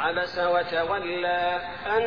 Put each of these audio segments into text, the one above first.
عبس وتولى أن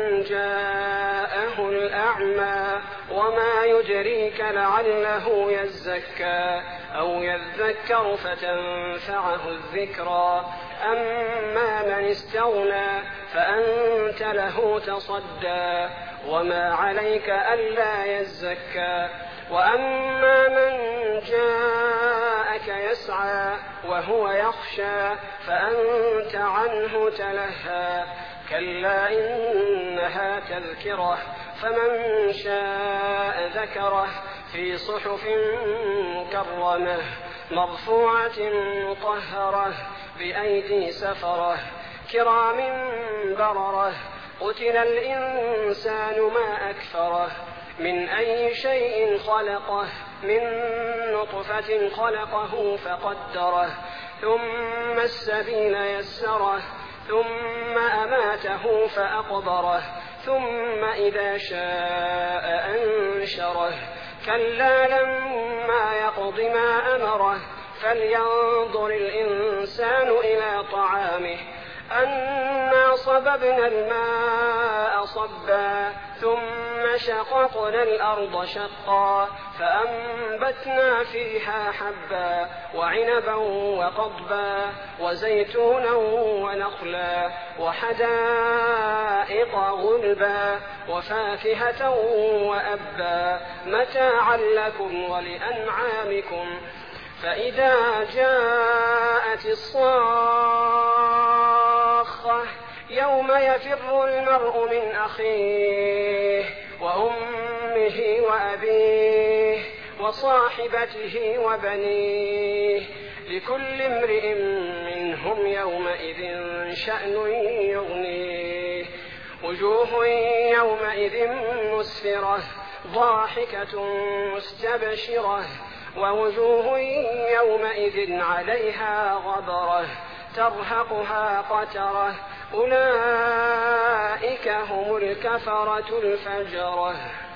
جاءه الأعمى وما يدريك لعله يزكى أو يذكر فتنفعه الذكرى أما من استغنى فأنت له تصدى وما عليك ألا يزكى وأما من جاءك يسعى وهو يخشى فأنت عنه تلهى كلا إنها تذكرة فمن شاء ذكره في صحف مكرمة مرفوعة مطهرة بأيدي سفرة كرام بررة قتل الإنسان ما أكفره من أي شيء خلقه من نطفة خلقه فقدره ثم السبيل يسره ثم أماته فأقبره ثم إذا شاء أنشره كلا لما يقض ما أمره فلينظر الإنسان إلى طعامه أنا صببنا الماء صبا ثم شققنا الأرض شقا فأنبتنا فيها حبا وعنبا وقضبا وزيتونا ونخلا وحدائق غلبا وفاكهة وأبا متاعا لكم ولأنعامكم فإذا جاءت الصاخة يوم يفر المرء من أخيه وأمه وأبيه وصاحبته وبنيه لكل امرئ منهم يومئذ شأن يغنيه وجوه يومئذ مسفرة ضاحكة مستبشرة ووجوه يومئذ عليها غبرة ترهقها قترة أولئك هم الكفرة الفجرة.